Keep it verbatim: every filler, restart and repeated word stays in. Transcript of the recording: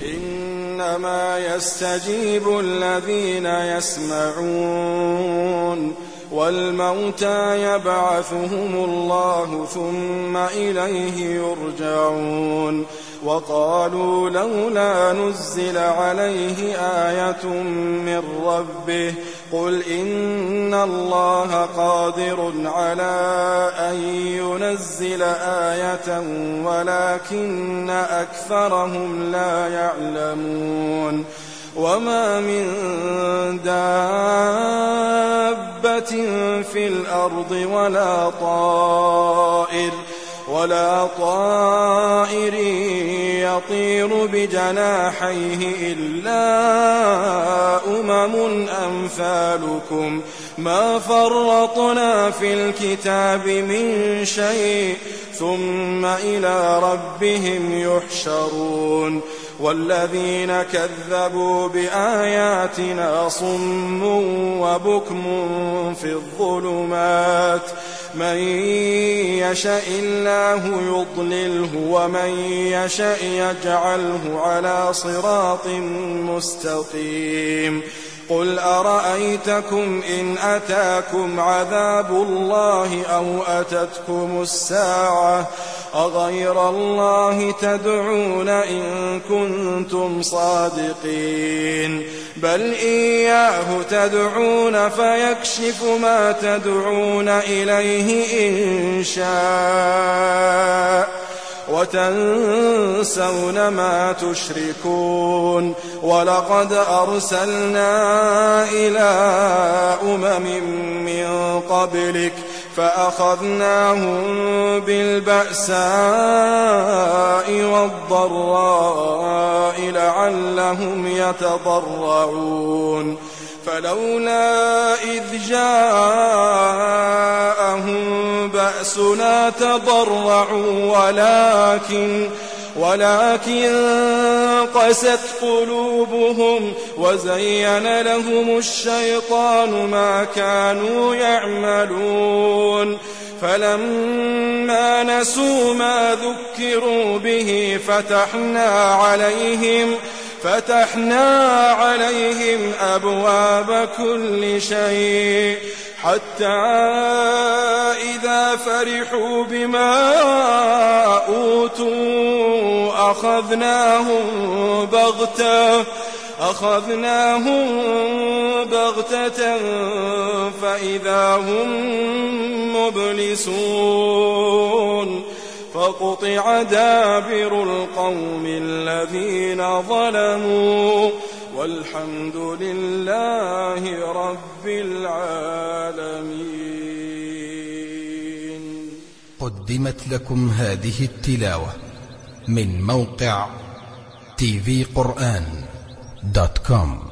إنما يستجيب الذين يسمعون والموتى يبعثهم الله ثم إليه يرجعون وقالوا لولا نزل عليه آية من ربه قل إن الله قادر على أن ينزل آية ولكن أكثرهم لا يعلمون وما من دابة في الأرض ولا طائر ولا طائر يطير بجناحيه إلا أمم أمثالكم ما فرطنا في الكتاب من شيء ثم إلى ربهم يحشرون والذين كذبوا بآياتنا صم وبكم في الظلمات من يشاء الله يضلله ومن يشاء يجعله على صراط مستقيم قل أرأيتكم إن أتاكم عذاب الله أو أتتكم الساعة أغير الله تدعون إن كنتم صادقين بل إياه تدعون فيكشف ما تدعون إليه إن شاء وتنسون ما تشركون ولقد أرسلنا إلى أمم من قبلك فأخذناهم بالبأساء والضراء لعلهم يتضرعون فلولا إذ جاءهم بأسنا تضرعوا ولكن ولكن قست قلوبهم وزين لهم الشيطان ما كانوا يعملون فلما نسوا ما ذكروا به فتحنا عليهم فتحنا عليهم أبواب كل شيء حتى إذا فرحوا بما أوتوا أخذناهم بغتة أخذناهم بغتة فإذا هم مبلسون فقطع دابر القوم الذين ظلموا والحمد لله رب العالمين. قدمت لكم هذه التلاوة من موقع تي في قرآن دوت كوم.